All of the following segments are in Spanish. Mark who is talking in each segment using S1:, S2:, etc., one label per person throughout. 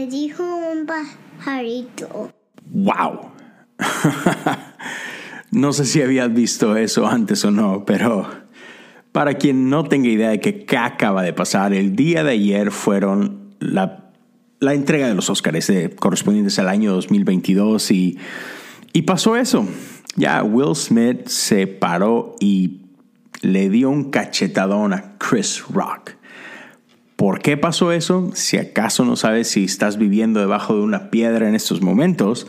S1: dijo un pajarito.
S2: ¡Wow! No sé si habías visto eso antes o no, pero para quien no tenga idea de qué acaba de pasar, el día de ayer fueron la entrega de los Óscares correspondientes al año 2022 y pasó eso. Ya Will Smith se paró y le dio un cachetadón a Chris Rock. ¿Por qué pasó eso? Si acaso no sabes, si estás viviendo debajo de una piedra en estos momentos,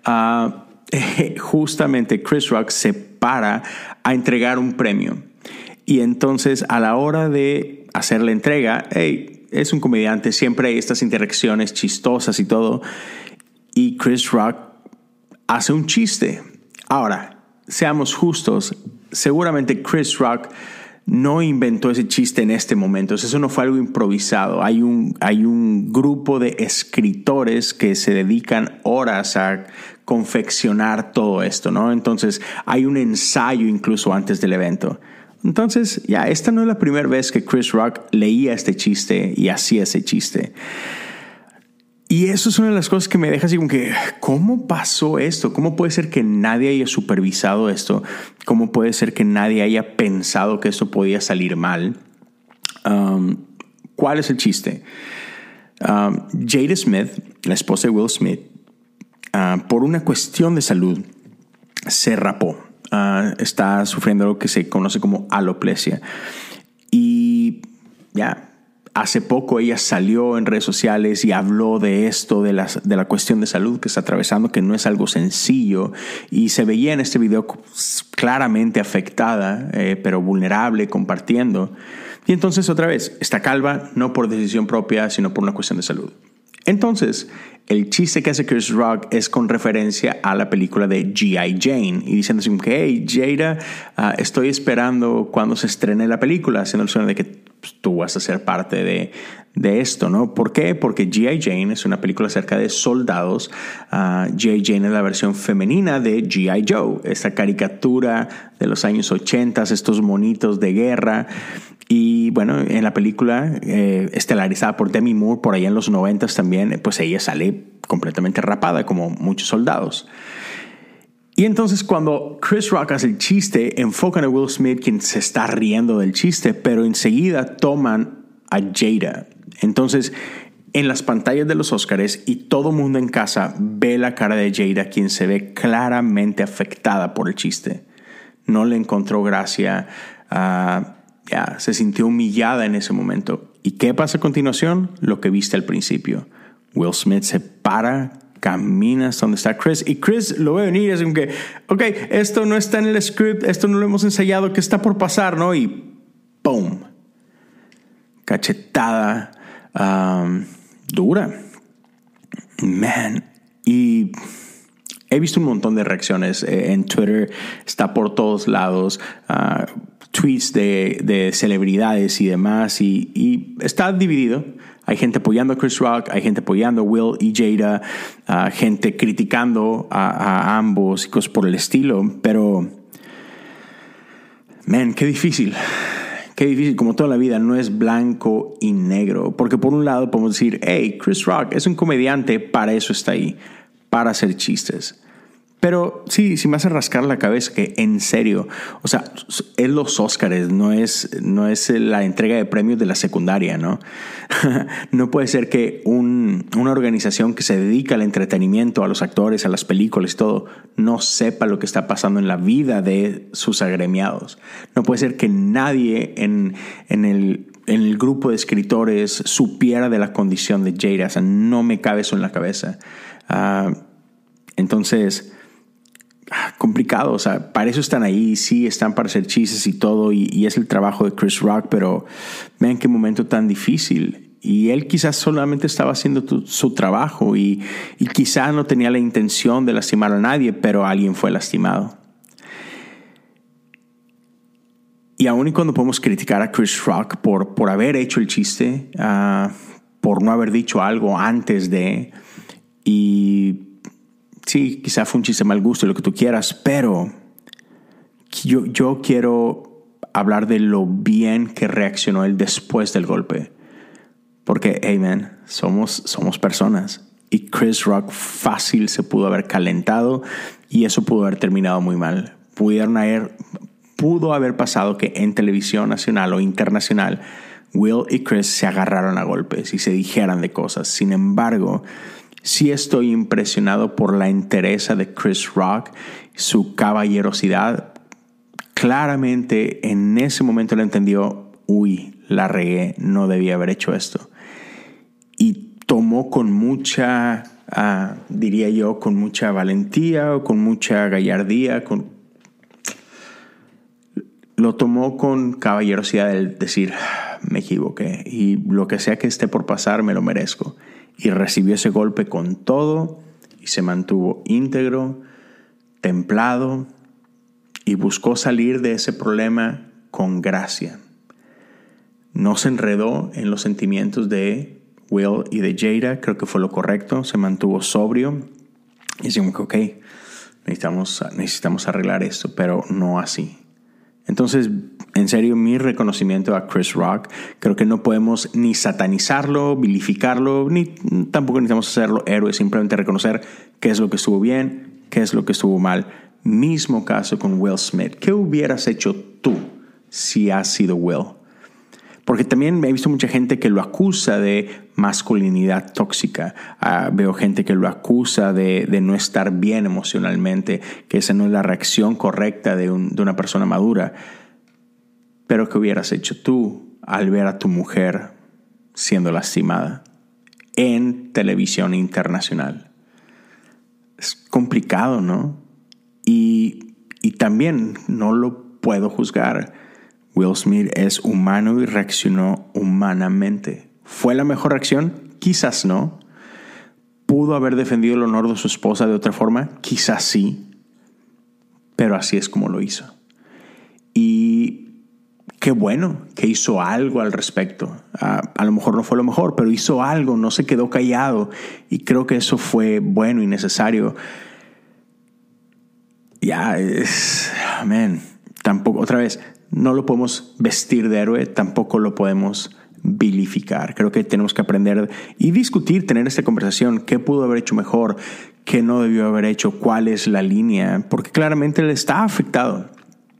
S2: justamente Chris Rock se para a entregar un premio. Y entonces a la hora de hacer la entrega, es un comediante, siempre hay estas interacciones chistosas y todo. Y Chris Rock hace un chiste. Ahora, seamos justos, seguramente Chris Rock no inventó ese chiste en este momento. Eso no fue algo improvisado. Hay un grupo de escritores que se dedican horas a confeccionar todo esto, ¿no? Entonces, hay un ensayo incluso antes del evento. Entonces, esta no es la primera vez que Chris Rock leía este chiste y hacía ese chiste. Y eso es una de las cosas que me deja así como que, ¿cómo pasó esto? ¿Cómo puede ser que nadie haya supervisado esto? ¿Cómo puede ser que nadie haya pensado que esto podía salir mal? ¿Cuál es el chiste? Jada Smith, la esposa de Will Smith, por una cuestión de salud, se rapó. Está sufriendo lo que se conoce como alopecia. Y hace poco ella salió en redes sociales y habló de esto, de la cuestión de salud que está atravesando, que no es algo sencillo. Y se veía en este video claramente afectada, pero vulnerable, compartiendo. Y entonces otra vez, está calva, no por decisión propia, sino por una cuestión de salud. Entonces, el chiste que hace Chris Rock es con referencia a la película de G.I. Jane. Y diciendo así como que, hey, Jada, estoy esperando cuando se estrene la película, haciendo el sueño de que tú vas a ser parte de esto, ¿no? ¿Por qué? Porque G.I. Jane es una película acerca de soldados. G.I. Jane es la versión femenina de G.I. Joe, esta caricatura de los años 80, estos monitos de guerra. Y bueno, en la película estelarizada por Demi Moore por allá en los 90 también, pues ella sale completamente rapada como muchos soldados. Y entonces cuando Chris Rock hace el chiste, enfocan a Will Smith, quien se está riendo del chiste, pero enseguida toman a Jada. Entonces, en las pantallas de los Óscares y todo mundo en casa ve la cara de Jada, quien se ve claramente afectada por el chiste. No le encontró gracia, se sintió humillada en ese momento. ¿Y qué pasa a continuación? Lo que viste al principio. Will Smith se para, camina hasta donde está Chris, y Chris lo ve venir, es como que, ok, esto no está en el script, esto no lo hemos ensayado, ¿qué está por pasar, no? Y ¡pum! Cachetada dura. Man. Y he visto un montón de reacciones en Twitter, está por todos lados, tweets de celebridades y demás, y está dividido. Hay gente apoyando a Chris Rock, hay gente apoyando a Will y Jada, gente criticando a ambos y cosas por el estilo. Pero, man, qué difícil. Qué difícil, como toda la vida, no es blanco y negro. Porque por un lado podemos decir, hey, Chris Rock es un comediante, para eso está ahí, para hacer chistes. Pero sí me hace rascar la cabeza que en serio, o sea, es los Óscares, no es la entrega de premios de la secundaria, ¿no? No puede ser que una organización que se dedica al entretenimiento, a los actores, a las películas y todo, no sepa lo que está pasando en la vida de sus agremiados. No puede ser que nadie en el grupo de escritores supiera de la condición de Jada. O sea, no me cabe eso en la cabeza. Entonces, complicado, o sea, para eso están ahí, sí, están para hacer chistes y todo, y es el trabajo de Chris Rock, pero vean qué momento tan difícil. Y él quizás solamente estaba haciendo su trabajo y quizás no tenía la intención de lastimar a nadie, pero alguien fue lastimado. Y aún y cuando podemos criticar a Chris Rock por haber hecho el chiste, por no haber dicho algo antes de, y sí, quizá fue un chiste mal gusto, lo que tú quieras, pero yo quiero hablar de lo bien que reaccionó él después del golpe. Porque, hey man, somos personas. Y Chris Rock fácil se pudo haber calentado y eso pudo haber terminado muy mal. Pudo haber pasado que en televisión nacional o internacional Will y Chris se agarraron a golpes y se dijeran de cosas. Sin embargo, sí estoy impresionado por la entereza de Chris Rock, su caballerosidad. Claramente en ese momento le entendió, la regué, no debía haber hecho esto. Y tomó con mucha, diría yo, con mucha valentía o con mucha gallardía, lo tomó con caballerosidad de decir, me equivoqué y lo que sea que esté por pasar me lo merezco. Y recibió ese golpe con todo y se mantuvo íntegro, templado y buscó salir de ese problema con gracia. No se enredó en los sentimientos de Will y de Jada, creo que fue lo correcto, se mantuvo sobrio y decimos que ok, necesitamos arreglar esto, pero no así. Entonces, en serio, mi reconocimiento a Chris Rock, creo que no podemos ni satanizarlo, vilificarlo, ni tampoco necesitamos hacerlo héroe, simplemente reconocer qué es lo que estuvo bien, qué es lo que estuvo mal. Mismo caso con Will Smith. ¿Qué hubieras hecho tú si has sido Will? Porque también he visto mucha gente que lo acusa de masculinidad tóxica. Veo gente que lo acusa de no estar bien emocionalmente, que esa no es la reacción correcta de una persona madura. Pero ¿qué hubieras hecho tú al ver a tu mujer siendo lastimada en televisión internacional? Es complicado, ¿no? Y también no lo puedo juzgar. Will Smith es humano y reaccionó humanamente. ¿Fue la mejor reacción? Quizás no. ¿Pudo haber defendido el honor de su esposa de otra forma? Quizás sí. Pero así es como lo hizo. Y qué bueno que hizo algo al respecto. A lo mejor no fue lo mejor, pero hizo algo, no se quedó callado. Y creo que eso fue bueno y necesario. Tampoco, otra vez, no lo podemos vestir de héroe, tampoco lo podemos vilificar. Creo que tenemos que aprender y discutir, tener esta conversación. ¿Qué pudo haber hecho mejor? ¿Qué no debió haber hecho? ¿Cuál es la línea? Porque claramente él está afectado.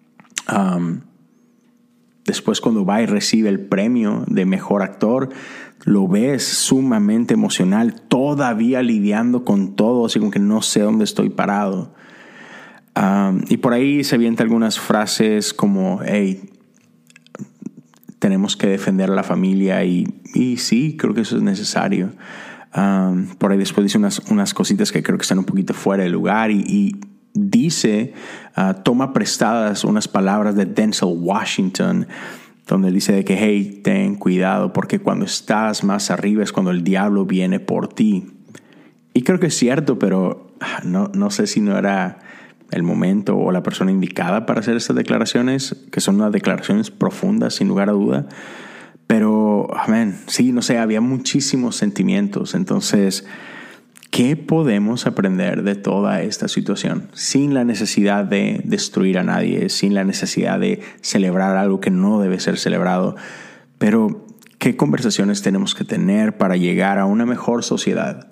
S2: Después, cuando va y recibe el premio de mejor actor, lo ves sumamente emocional, todavía lidiando con todo, así como que no sé dónde estoy parado. Y por ahí se avienta algunas frases como, hey, tenemos que defender a la familia y sí, creo que eso es necesario. Por ahí después dice unas cositas que creo que están un poquito fuera de lugar y dice, toma prestadas unas palabras de Denzel Washington, donde dice de que, hey, ten cuidado porque cuando estás más arriba es cuando el diablo viene por ti. Y creo que es cierto, pero no sé si no era el momento o la persona indicada para hacer estas declaraciones, que son unas declaraciones profundas, sin lugar a duda. Pero, sí, no sé, había muchísimos sentimientos. Entonces, ¿qué podemos aprender de toda esta situación? Sin la necesidad de destruir a nadie, sin la necesidad de celebrar algo que no debe ser celebrado. Pero, ¿qué conversaciones tenemos que tener para llegar a una mejor sociedad?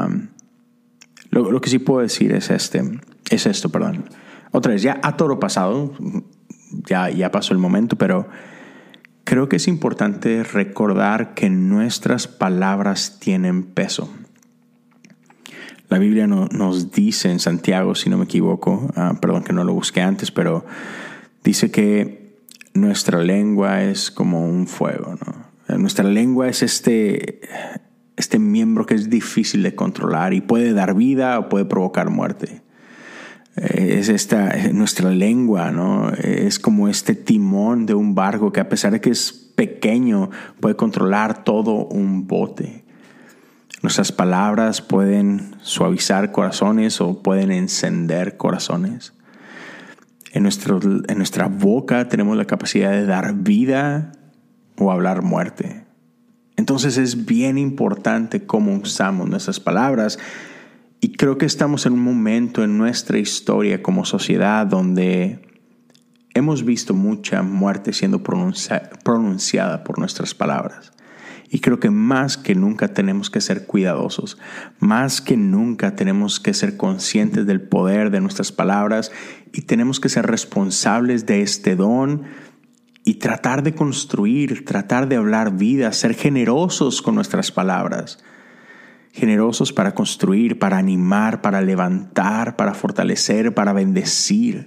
S2: Lo que sí puedo decir es esto. Otra vez, ya a toro pasado, ya pasó el momento, pero creo que es importante recordar que nuestras palabras tienen peso. La Biblia nos dice en Santiago, si no me equivoco, perdón que no lo busqué antes, pero dice que nuestra lengua es como un fuego, ¿no? Nuestra lengua es este miembro que es difícil de controlar y puede dar vida o puede provocar muerte. Es nuestra lengua, ¿no? Es como este timón de un barco que a pesar de que es pequeño puede controlar todo un bote. Nuestras palabras pueden suavizar corazones o pueden encender corazones. En nuestra boca tenemos la capacidad de dar vida o hablar muerte. Entonces es bien importante cómo usamos nuestras palabras. Y creo que estamos en un momento en nuestra historia como sociedad donde hemos visto mucha muerte siendo pronunciada por nuestras palabras. Y creo que más que nunca tenemos que ser cuidadosos. Más que nunca tenemos que ser conscientes del poder de nuestras palabras y tenemos que ser responsables de este don y tratar de construir, tratar de hablar vida, ser generosos con nuestras palabras. Generosos para construir, para animar, para levantar, para fortalecer, para bendecir.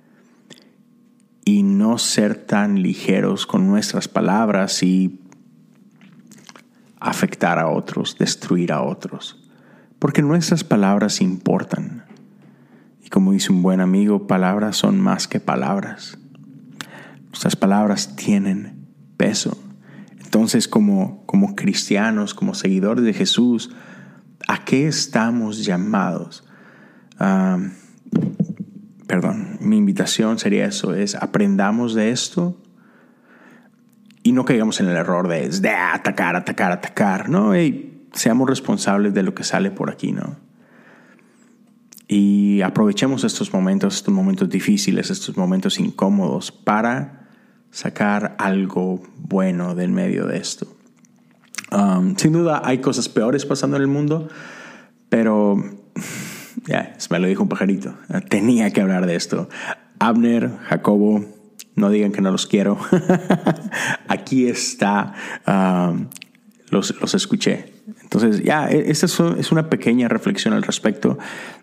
S2: Y no ser tan ligeros con nuestras palabras y afectar a otros, destruir a otros. Porque nuestras palabras importan. Y como dice un buen amigo, palabras son más que palabras. Nuestras palabras tienen peso. Entonces, como cristianos, como seguidores de Jesús, ¿a qué estamos llamados? Mi invitación sería eso, es aprendamos de esto y no caigamos en el error de atacar. No, seamos responsables de lo que sale por aquí, ¿no? Y aprovechemos estos momentos difíciles, estos momentos incómodos para sacar algo bueno del medio de esto. Sin duda hay cosas peores pasando en el mundo, pero me lo dijo un pajarito. Tenía que hablar de esto. Abner, Jacobo, no digan que no los quiero. Aquí está. Los escuché. Entonces, esta es una pequeña reflexión al respecto.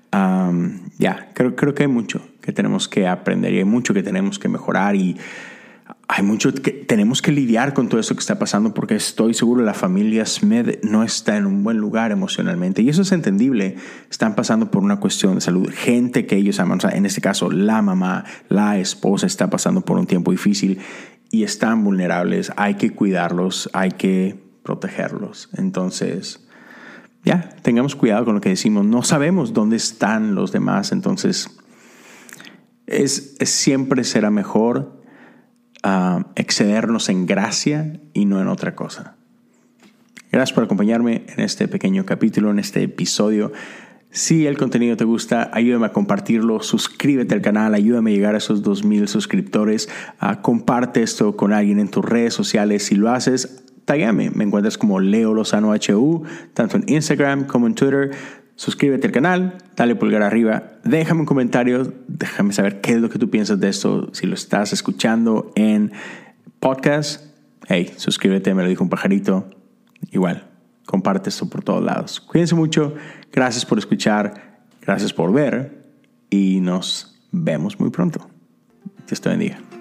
S2: Creo que hay mucho que tenemos que aprender y hay mucho que tenemos que mejorar y hay mucho que tenemos que lidiar con todo esto que está pasando porque estoy seguro la familia Smith no está en un buen lugar emocionalmente y eso es entendible. Están pasando por una cuestión de salud. Gente que ellos aman, o sea, en este caso la mamá, la esposa está pasando por un tiempo difícil y están vulnerables. Hay que cuidarlos, hay que protegerlos. Entonces, tengamos cuidado con lo que decimos. No sabemos dónde están los demás. Entonces, siempre será mejor excedernos en gracia y no en otra cosa. Gracias por acompañarme en este pequeño capítulo, en este episodio. Si el contenido te gusta, ayúdame a compartirlo, suscríbete al canal, ayúdame a llegar a esos 2,000 suscriptores. Comparte esto con alguien en tus redes sociales. Si lo haces, tágame. Me encuentras como Leo Lozano HU, tanto en Instagram como en Twitter. Suscríbete al canal, dale pulgar arriba, déjame un comentario, déjame saber qué es lo que tú piensas de esto. Si lo estás escuchando en podcast, suscríbete, me lo dijo un pajarito. Igual, comparte esto por todos lados. Cuídense mucho, gracias por escuchar, gracias por ver y nos vemos muy pronto. Dios te bendiga.